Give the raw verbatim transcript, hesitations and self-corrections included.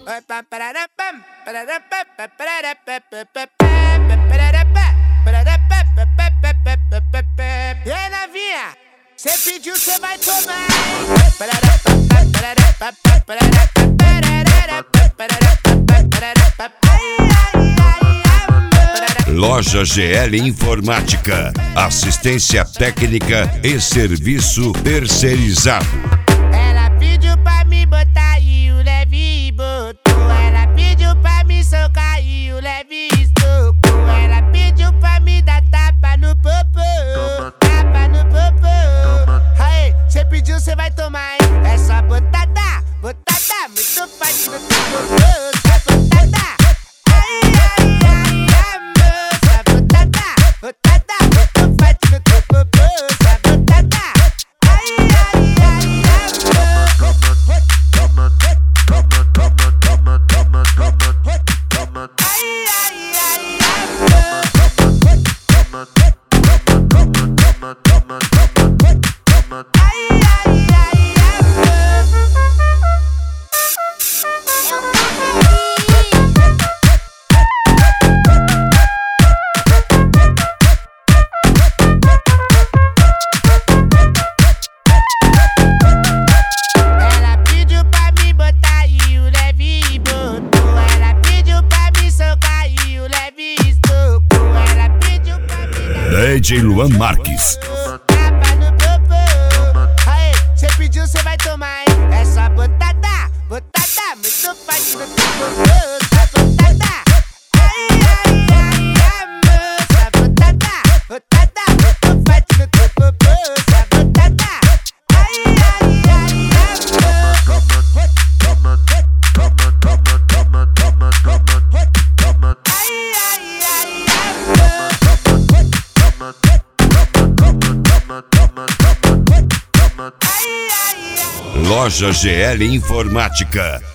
E aí, novinha, cê pediu, cê vai tomar. Loja G L Informática, assistência técnica e serviço terceirizado. Ela pediu pra me botar e o leve botou. Ela pediu pra me socar e o leve estocou. Ela pediu pra me dar tapa no popô, tapa no popô. Aí, cê pediu, cê vai tomar, hein? É só botada, botada, muito forte no teu popô. Só botada, ai, ai, ai, amor. Só botada, botada, muito forte no teu popô. Só botada, ai, ai, ai, amor. Ai, ai, ai, amor. Ai, ai, ai, ela pediu pra me botar e o leve botou. Ela pediu pra me socar e o leve estocou. Ela pediu pra me dar D J Luan Marques. tapa no popô. Aí, cê pediu, cê vai tomar, hein? É só botada, botada, muito forte no teu popô. Só botada, ai, ai, ai, amor. Só botada, botada, muito forte no teu popô. Só botada, ai, ai, ai, amor. Ai, ai, ai, amor. Ai, ai, ai. Loja G L Informática,